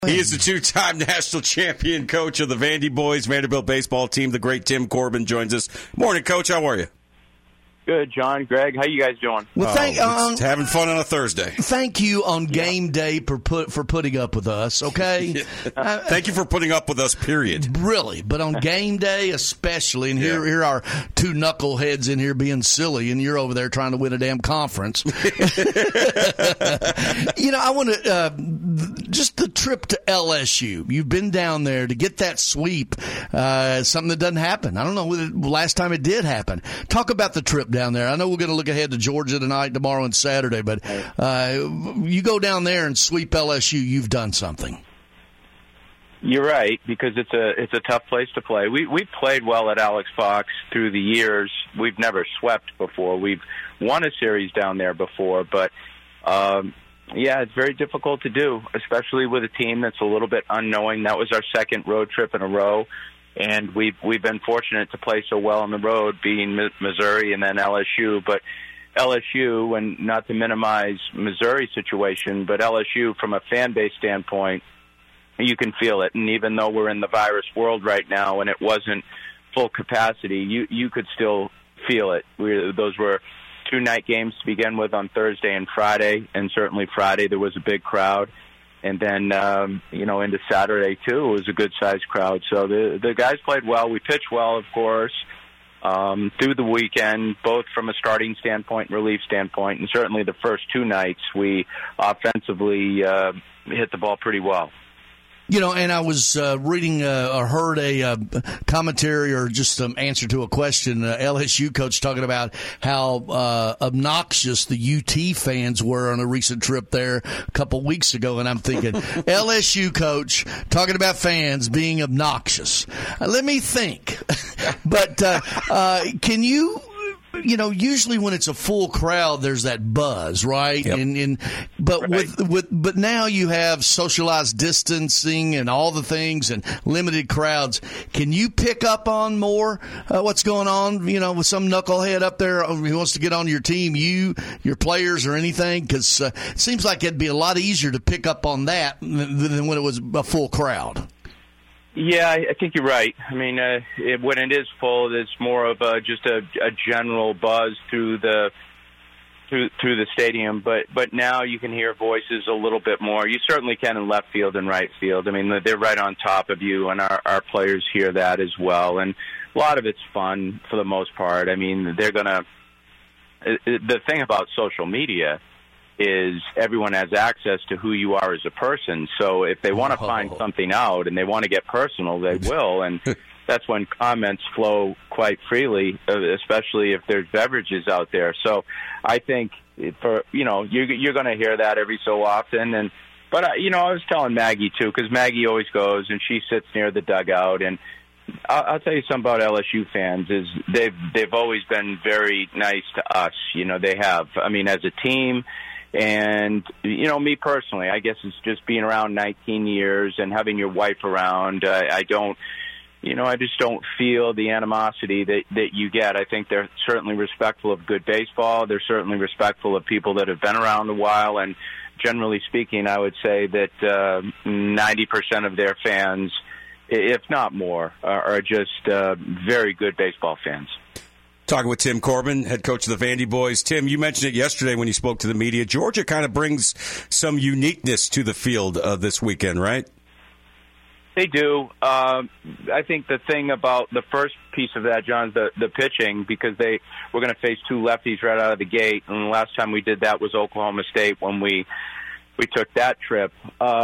He is the two-time national champion coach of the Vandy Boys Vanderbilt baseball team. The great Tim Corbin joins us. Morning, Coach. How are you? Good, John. Greg, how you guys doing? Well, having fun on a Thursday. Thank you on game day for putting up with us, okay? Thank you for putting up with us, period. Really, but on game day especially, and here are two knuckleheads in here being silly, and you're over there trying to win a damn conference. I want to just the trip to LSU. You've been down there to get that sweep, something that doesn't happen. I don't know the last time it did happen. Talk about the trip down there. I know we're going to look ahead to Georgia tonight, tomorrow, and Saturday, but you go down there and sweep LSU, you've done something. You're right, because it's a tough place to play. We've played well at Alex Fox through the years. We've never swept before. We've won a series down there before, but it's very difficult to do, especially with a team that's a little bit unknowing. That was our second road trip in a row. And we've been fortunate to play so well on the road, being Missouri and then LSU. But LSU, and not to minimize Missouri's situation, but LSU from a fan base standpoint, you can feel it. And even though we're in the virus world right now and it wasn't full capacity, you could still feel it. Those were two-night games to begin with on Thursday and Friday, and certainly Friday there was a big crowd. And then, into Saturday, too, it was a good-sized crowd. So the guys played well. We pitched well, of course, through the weekend, both from a starting standpoint and relief standpoint. And certainly the first two nights, we offensively hit the ball pretty well. And I was reading or heard a commentary or just some answer to a question, LSU coach talking about how obnoxious the UT fans were on a recent trip there a couple weeks ago. And I'm thinking, LSU coach talking about fans being obnoxious. Let me think. But can you... usually when it's a full crowd, there's that buzz, right? Yep. But now you have socialized distancing and all the things and limited crowds. Can you pick up on more what's going on? With some knucklehead up there who wants to get on your team, your players, or anything? Because it seems like it'd be a lot easier to pick up on that than when it was a full crowd. Yeah, I think you're right. I mean, when it is full, it's more of just a general buzz through the stadium. But now you can hear voices a little bit more. You certainly can in left field and right field. I mean, they're right on top of you, and our players hear that as well. And a lot of it's fun for the most part. I mean, they're gonna. The thing about social media is everyone has access to who you are as a person. So if they want to find something out and they want to get personal, they will. And that's when comments flow quite freely, especially if there's beverages out there. So I think you're going to hear that every so often. But I was telling Maggie too, because Maggie always goes and she sits near the dugout. And I'll tell you something about LSU fans is they've always been very nice to us. They have. I mean, as a team. And, me personally, I guess it's just being around 19 years and having your wife around. I just don't feel the animosity that you get. I think they're certainly respectful of good baseball. They're certainly respectful of people that have been around a while. And generally speaking, I would say that 90% of their fans, if not more, are just very good baseball fans. Talking with Tim Corbin, head coach of the Vandy Boys. Tim, you mentioned it yesterday when you spoke to the media. Georgia kind of brings some uniqueness to the field this weekend, right? They do. I think the thing about the first piece of that, John, is the pitching, because they were going to face two lefties right out of the gate. And the last time we did that was Oklahoma State when we took that trip.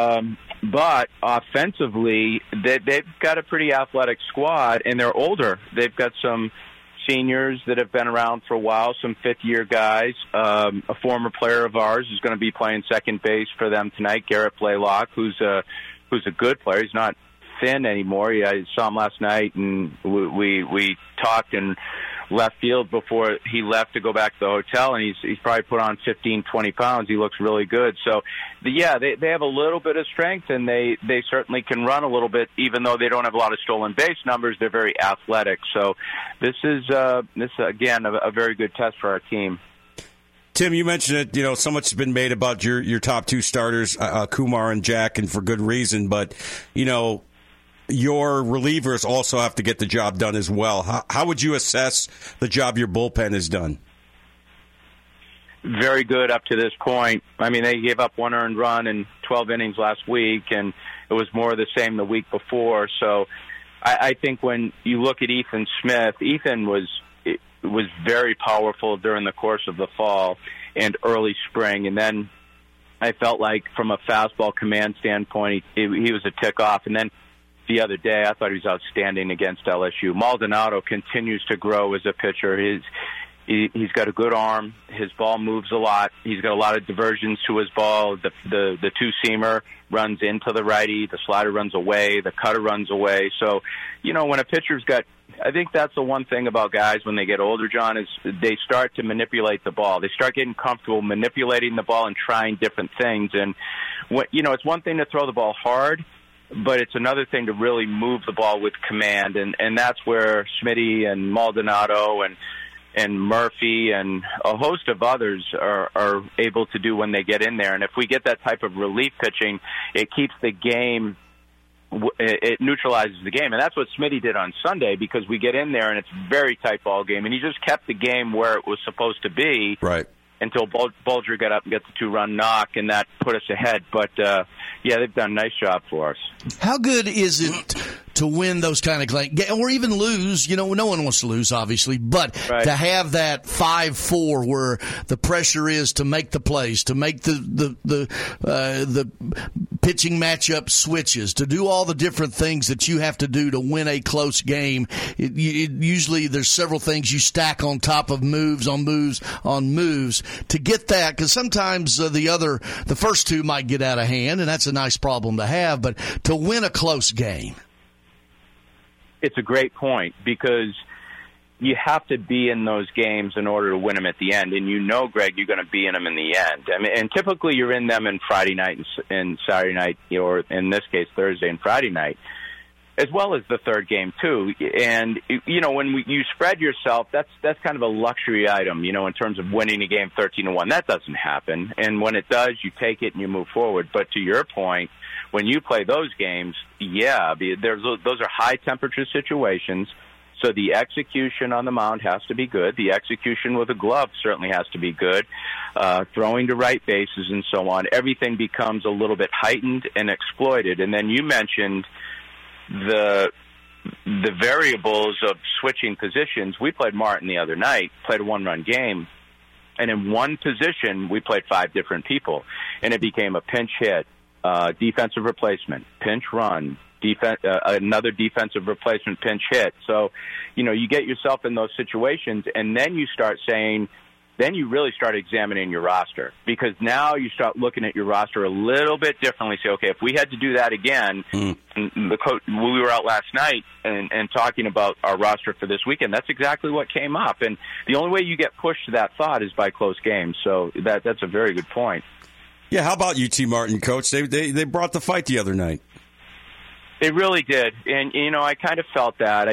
But offensively, they've got a pretty athletic squad, and they're older. They've got some seniors that have been around for a while, some fifth-year guys. A former player of ours is going to be playing second base for them tonight, Garrett Blaylock, who's a good player. He's not thin anymore. I saw him last night, and we talked in left field before he left to go back to the hotel, and he's probably put on 15, 20 pounds. He looks really good. So, they have a little bit of strength, and they certainly can run a little bit, even though they don't have a lot of stolen base numbers. They're very athletic. So this is again, a very good test for our team. Tim, you mentioned it. So much has been made about your top two starters, Kumar and Jack, and for good reason. But your relievers also have to get the job done as well. How would you assess the job your bullpen has done? Very good up to this point. I mean, they gave up one earned run in 12 innings last week, and it was more of the same the week before. So I think when you look at Ethan Smith, Ethan was very powerful during the course of the fall and early spring. And then I felt like from a fastball command standpoint, he was a tick off. And then the other day, I thought he was outstanding against LSU. Maldonado continues to grow as a pitcher. He's got a good arm. His ball moves a lot. He's got a lot of diversions to his ball. The two-seamer runs into the righty. The slider runs away. The cutter runs away. So, when a pitcher's got, I think that's the one thing about guys when they get older, John, is they start to manipulate the ball. They start getting comfortable manipulating the ball and trying different things. And, it's one thing to throw the ball hard, but it's another thing to really move the ball with command. And that's where Smitty and Maldonado and Murphy and a host of others are able to do when they get in there. And if we get that type of relief pitching, it keeps the game, it neutralizes the game. And that's what Smitty did on Sunday, because we get in there and it's a very tight ball game. And he just kept the game where it was supposed to be. Right. Until Bulger got up and got the two-run knock, and that put us ahead. But, they've done a nice job for us. How good is it to win those kind of games, or even lose? No one wants to lose, obviously, but to have that 5-4 where the pressure is to make the plays, to make the pitching matchup switches, to do all the different things that you have to do to win a close game. Usually there's several things you stack on top of moves on moves on moves to get that, because sometimes the first two might get out of hand, and that's a nice problem to have, but to win a close game. It's a great point, because you have to be in those games in order to win them at the end. And Greg, you're going to be in them in the end. I mean, and typically you're in them in Friday night and Saturday night, or in this case, Thursday and Friday night, as well as the third game too. And, when you spread yourself, that's kind of a luxury item, in terms of winning a game 13-1. That doesn't happen. And when it does, you take it and you move forward. But to your point, when you play those games, those are high-temperature situations, so the execution on the mound has to be good. The execution with a glove certainly has to be good. Throwing to right bases and so on, everything becomes a little bit heightened and exploited. And then you mentioned the variables of switching positions. We played Martin the other night, played a one-run game, and in one position we played 5 different people, and it became a pinch hit, defensive replacement, pinch run, another defensive replacement, pinch hit. So, you get yourself in those situations, and then you really start examining your roster, because now you start looking at your roster a little bit differently. Say, okay, if we had to do that again, and the coach, we were out last night and talking about our roster for this weekend, that's exactly what came up. And the only way you get pushed to that thought is by close games. So that's a very good point. Yeah, how about UT Martin, Coach? They brought the fight the other night. They really did, and I kind of felt that.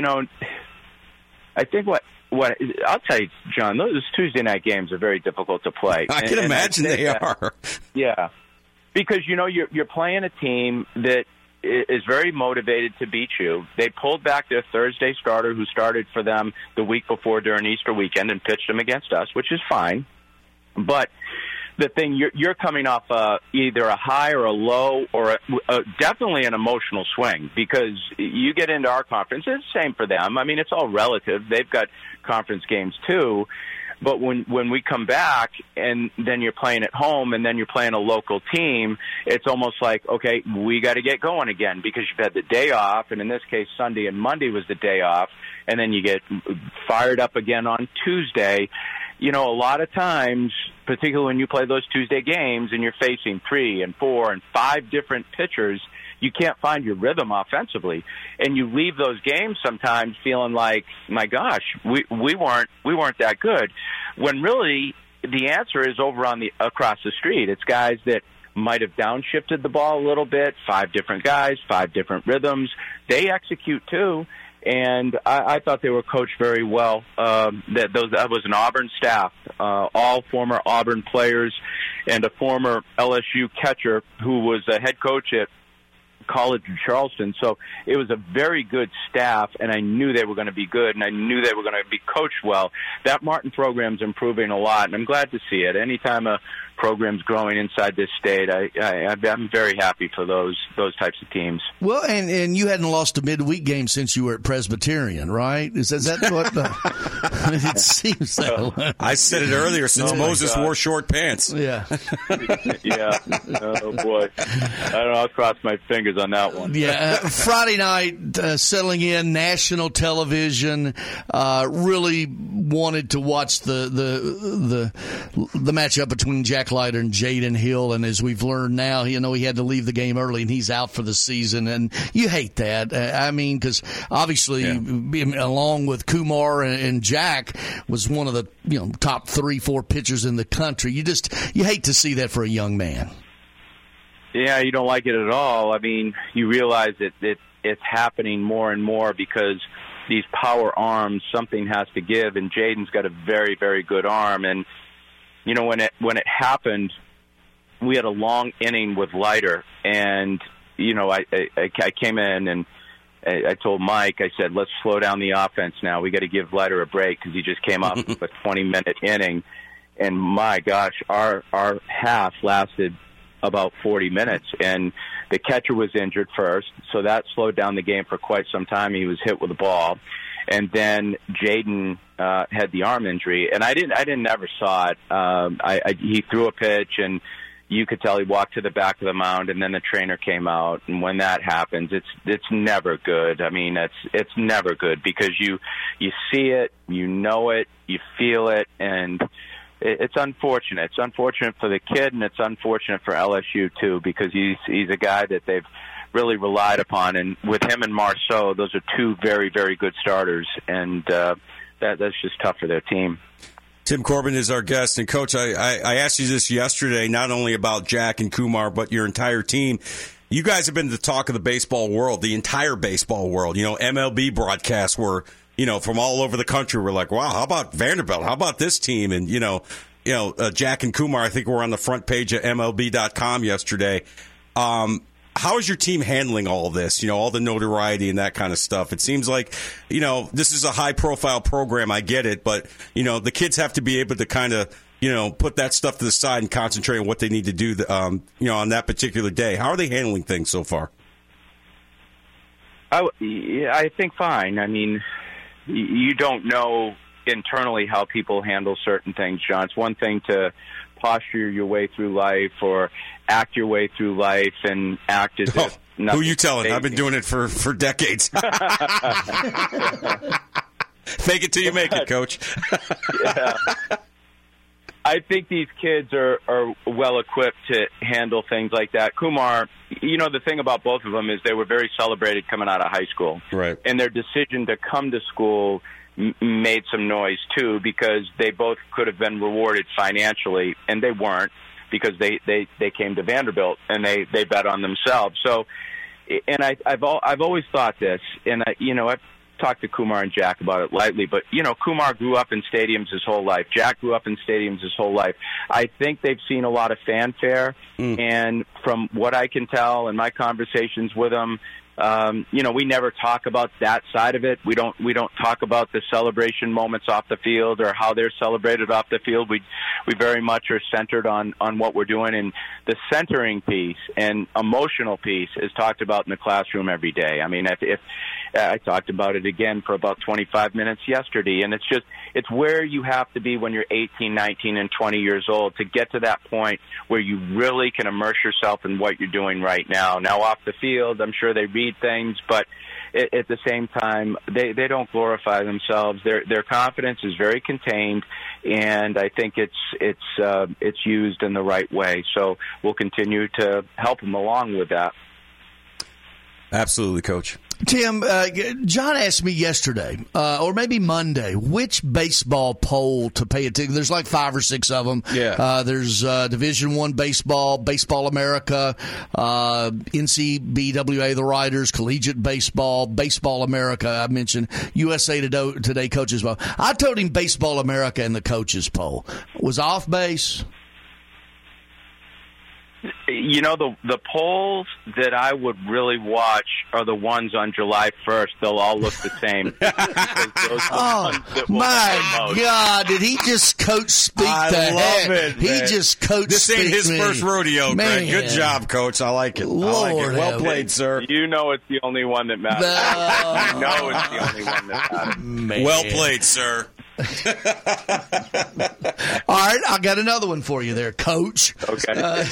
I think what I'll tell you, John, those Tuesday night games are very difficult to play. I can imagine they are. Yeah, because you're playing a team that is very motivated to beat you. They pulled back their Thursday starter, who started for them the week before during Easter weekend, and pitched them against us, which is fine, but the thing, you're coming off either a high or a low, or definitely an emotional swing, because you get into our conference. It's the same for them. I mean, it's all relative. They've got conference games too. But when we come back and then you're playing at home and then you're playing a local team, it's almost like, okay, we got to get going again, because you've had the day off. And in this case, Sunday and Monday was the day off. And then you get fired up again on Tuesday. A lot of times, particularly when you play those Tuesday games and you're facing 3 and 4 and 5 different pitchers, you can't find your rhythm offensively, and you leave those games sometimes feeling like, my gosh, we weren't that good. When really the answer is over across the street. It's guys that might have downshifted the ball a little bit. 5 different guys, 5 different rhythms. They execute too. And I thought they were coached very well. That was an Auburn staff, all former Auburn players, and a former LSU catcher who was a head coach at College of Charleston. So it was a very good staff, and I knew they were going to be good, and I knew they were going to be coached well. That Martin program's improving a lot, and I'm glad to see it. Anytime a program's growing inside this state, I'm very happy for those types of teams. Well, and you hadn't lost a midweek game since you were at Presbyterian, right? Is that what it seems that way. I said it earlier, since Moses wore short pants. Yeah. Yeah. Oh, boy. I don't know. I'll cross my fingers on that one. Yeah. Friday night, settling in, national television, really wanted to watch the matchup between Jack Leiter and Jaden Hill, and as we've learned now, he had to leave the game early, and he's out for the season, and you hate that. I mean, because obviously, along with Kumar and Jack, was one of the top 3-4 pitchers in the country. You hate to see that for a young man. Yeah, you don't like it at all. I mean, you realize that it's happening more and more because these power arms, something has to give, and Jaden's got a very, very good arm, and when it happened, we had a long inning with Leiter, and I came in and I told Mike, I said, let's slow down the offense now. We got to give Leiter a break because he just came off of a 20-minute inning, and my gosh, our half lasted about 40 minutes, and the catcher was injured first, so that slowed down the game for quite some time. He was hit with a ball. And then Jaden had the arm injury, and I never saw it. He threw a pitch, and you could tell he walked to the back of the mound, and then the trainer came out. And when that happens, it's never good. I mean, it's never good because you see it, you know it, you feel it, and it's unfortunate. It's unfortunate for the kid, and it's unfortunate for LSU too because he's a guy that they've really relied upon, and with him and Marceau, those are two very, very good starters, and that's just tough for their team. Tim Corbin is our guest, and Coach, I asked you this yesterday, not only about Jack and Kumar, but your entire team. You guys have been the talk of the baseball world, the entire baseball world. MLB broadcasts were, from all over the country. We're like, wow, how about Vanderbilt? How about this team? And Jack and Kumar, I think, were on the front page of MLB.com yesterday. How is your team handling all this, all the notoriety and that kind of stuff? It seems like, this is a high-profile program. I get it. But, the kids have to be able to kind of, put that stuff to the side and concentrate on what they need to do, on that particular day. How are they handling things so far? I think fine. I mean, you don't know internally how people handle certain things, John. It's one thing to posture your way through life or act your way through life and act as if nothing. Who you telling? I've been doing it for decades. Fake it till you make it, Coach. Yeah. I think these kids are well equipped to handle things like that. Kumar, the thing about both of them is they were very celebrated coming out of high school. Right. And their decision to come to school made some noise too because they both could have been rewarded financially, and they weren't because they came to Vanderbilt and they bet on themselves. So, and I've always thought this, and I've talked to Kumar and Jack about it lightly, but Kumar grew up in stadiums his whole life. Jack grew up in stadiums his whole life. I think they've seen a lot of fanfare, and from what I can tell in my conversations with them, we never talk about that side of it. We don't talk about the celebration moments off the field or how they're celebrated off the field. We very much are centered on what we're doing, and the centering piece and emotional piece is talked about in the classroom every day. I mean, if I talked about it again for about 25 minutes yesterday, and it's where you have to be when you're 18, 19, and 20 years old to get to that point where you really can immerse yourself in what you're doing right now. Now, off the field, I'm sure they read things, but at the same time, they don't glorify themselves. Their confidence is very contained, and I think it's used in the right way. So we'll continue to help them along with that. Absolutely, Coach. Tim, John asked me yesterday, or maybe Monday, which baseball poll to pay attention. There's like 5 or 6 of them. Yeah. There's Division I baseball, Baseball America, NCBWA, the Writers, Collegiate Baseball, Baseball America. I mentioned USA Today Coaches Poll. I told him Baseball America and the Coaches Poll. Was off base? You know, the polls that I would really watch are the ones on July 1st. They'll all look the same. My God, did he just coach speak I the love heck? it, He man. just coach This ain't speak his me. first rodeo, Man. Greg. Good job, Coach. I like it. Lord I like it. Well have played, sir. You know it's the only one that matters. You know it's the only one that matters. Man. Well played, sir. All right, I got another one for you there, Coach. Okay.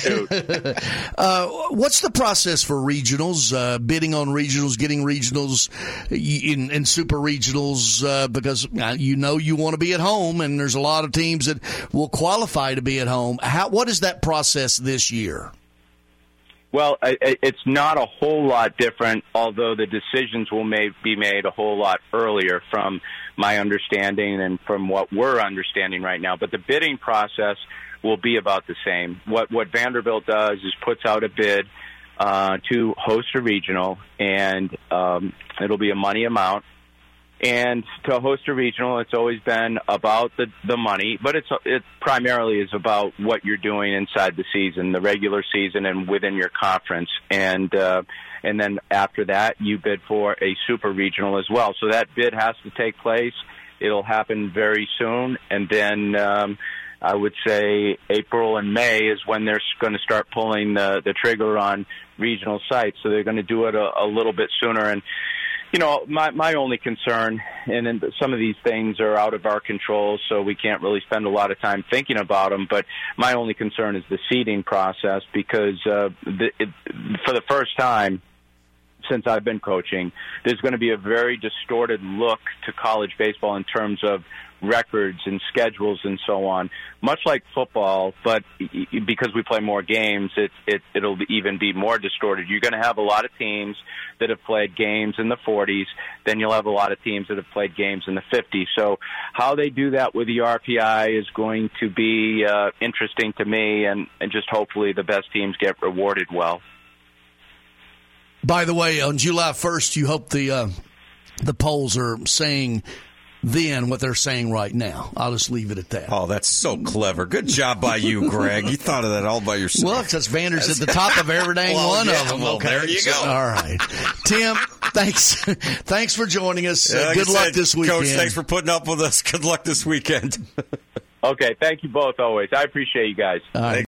What's the process for regionals, bidding on regionals, getting regionals in super regionals? Because you want to be at home, and there's a lot of teams that will qualify to be at home. What is that process this year? Well, it's not a whole lot different, although the decisions will be made a whole lot earlier from my understanding and from what we're understanding right now. But the bidding process will be about the same. What Vanderbilt does is puts out a bid to host a regional, and it'll be a money amount. And to host a regional, it's always been about the money, but it primarily is about what you're doing inside the season, the regular season, and within your conference. And then after that, you bid for a super regional as well. So that bid has to take place. It'll happen very soon, and then I would say April and May is when they're going to start pulling the trigger on regional sites. So they're going to do it a little bit sooner. And you know, my only concern, and some of these things are out of our control, so we can't really spend a lot of time thinking about them, but my only concern is the seeding process, because for the first time since I've been coaching, there's going to be a very distorted look to college baseball in terms of records and schedules and so on, much like football, but because we play more games, it'll even be more distorted. You're going to have a lot of teams that have played games in the 40s, then you'll have a lot of teams that have played games in the 50s. So how they do that with the RPI is going to be interesting to me, and just hopefully the best teams get rewarded well. By the way, on July 1st, you hope the polls are saying then what they're saying right now. I'll just leave it at that. Oh, that's so clever. Good job by you, Greg. You thought of that all by yourself. Well, because Vander's at the top of every dang one of them. Well, okay, there you go. All right. Tim, thanks for joining us. Good luck this weekend. Coach, thanks for putting up with us. Good luck this weekend. Okay, thank you both always. I appreciate you guys. All right.